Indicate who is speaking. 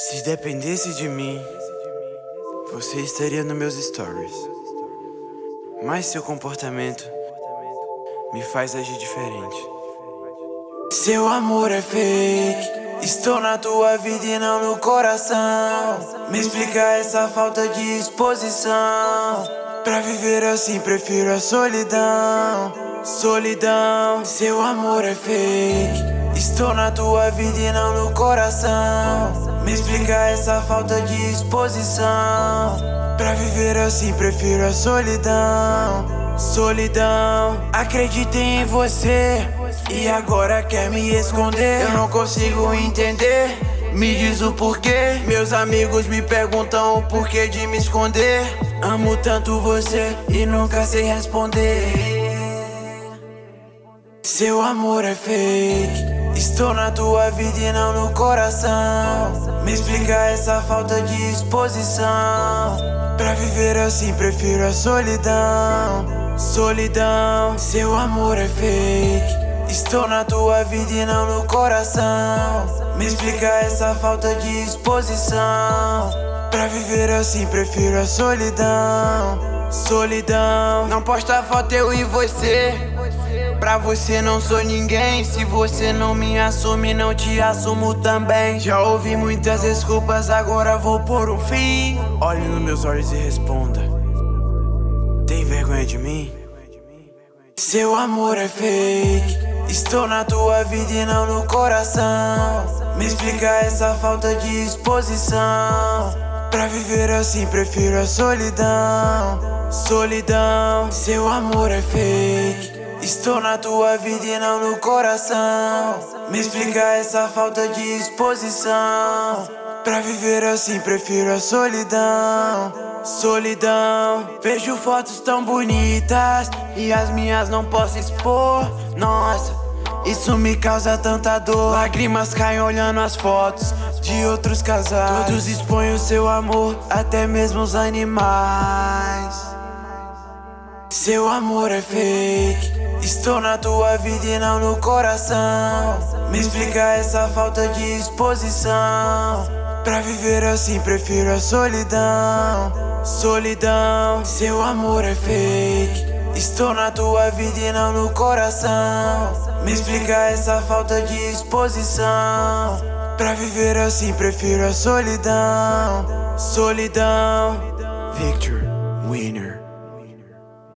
Speaker 1: Se dependesse de mim, você estaria nos meus stories. Mas seu comportamento me faz agir diferente. Seu amor é fake. Estou na tua vida e não no coração. Me explica essa falta de exposição. Pra viver assim prefiro a solidão. Solidão, seu amor é fake. Estou na tua vida e não no coração. Me explica essa falta de exposição. Pra viver assim prefiro a solidão. Solidão, acreditei em você e agora quer me esconder. Eu não consigo entender, me diz o porquê. Meus amigos me perguntam o porquê de me esconder. Amo tanto você e nunca sei responder. Seu amor é fake. Estou na tua vida e não no coração. Me explica essa falta de exposição. Pra viver assim prefiro a solidão. Solidão, seu amor é fake. Estou na tua vida e não no coração. Me explica essa falta de exposição. Pra viver assim prefiro a solidão. Solidão, não posta foto eu e você. Pra você não sou ninguém. Se você não me assume, não te assumo também. Já ouvi muitas desculpas, agora vou pôr um fim. Olhe nos meus olhos e responda: tem vergonha de mim? Seu amor é fake. Estou na tua vida e não no coração. Me explica essa falta de exposição. Pra viver assim prefiro a solidão. Solidão, seu amor é fake. Estou na tua vida e não no coração. Me explica essa falta de exposição. Pra viver assim prefiro a solidão. Solidão, vejo fotos tão bonitas e as minhas não posso expor. Nossa, isso me causa tanta dor. Lágrimas caem olhando as fotos de outros casais. Todos expõem o seu amor, até mesmo os animais. Seu amor é fake. Estou na tua vida e não no coração. Me explica essa falta de exposição. Pra viver assim prefiro a solidão. Solidão, seu amor é fake. Estou na tua vida e não no coração. Me explica essa falta de exposição. Pra viver assim prefiro a solidão. Solidão, Victor Winner.